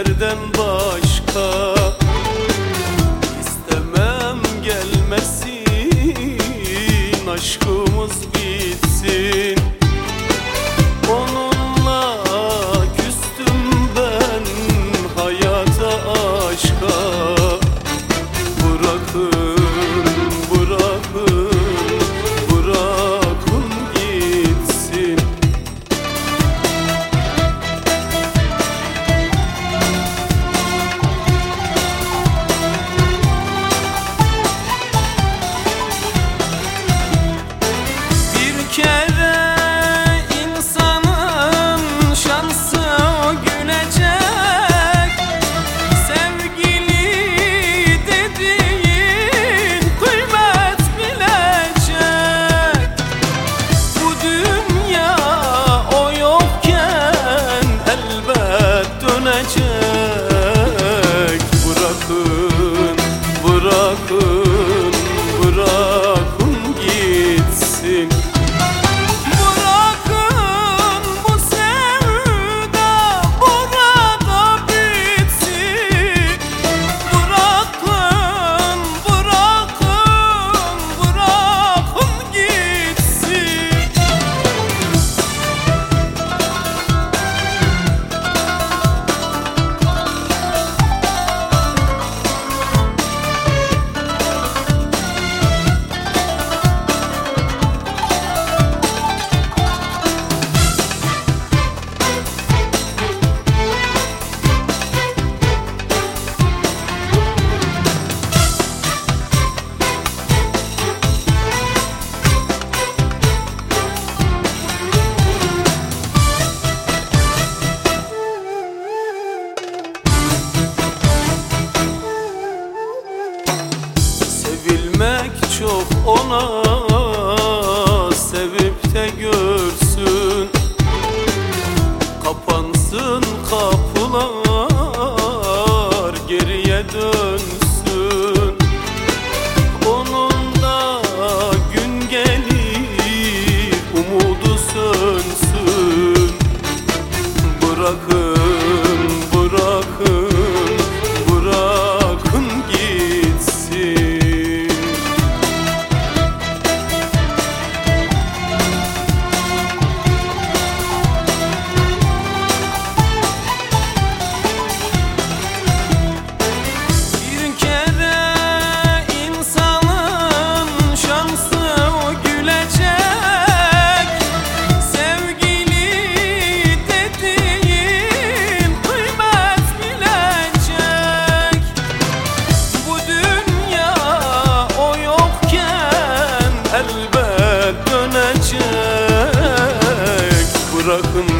senden başka. İstemem gelmesin, aşkımız bitsin. Onunla küstüm ben hayata, aşka. Bırakın, bırakın, bırakın gitsin. Bir kere insanın şansı gülecek. Sevgili dediğin kıymet bilecek. Bu dünya o yokken elbet dönecek. Bırakın, bırakın, bırakın gitsin. Bırakın bu sevda burada bitsin. Bırakın, bırakın, bırakın gitsin. Sevilmek çok ona, sevip de görsün. Kapansın kapılar, geriye dönsün. Onun da gün gelir, umudu sönsün. Bırakın, bırakın, bırakın gitsin. Bir kere insanın şansı gülecek. Sevgili dediğin kıymet bilecek. Bu dünya o yokken elbet dönecek. Bırakın,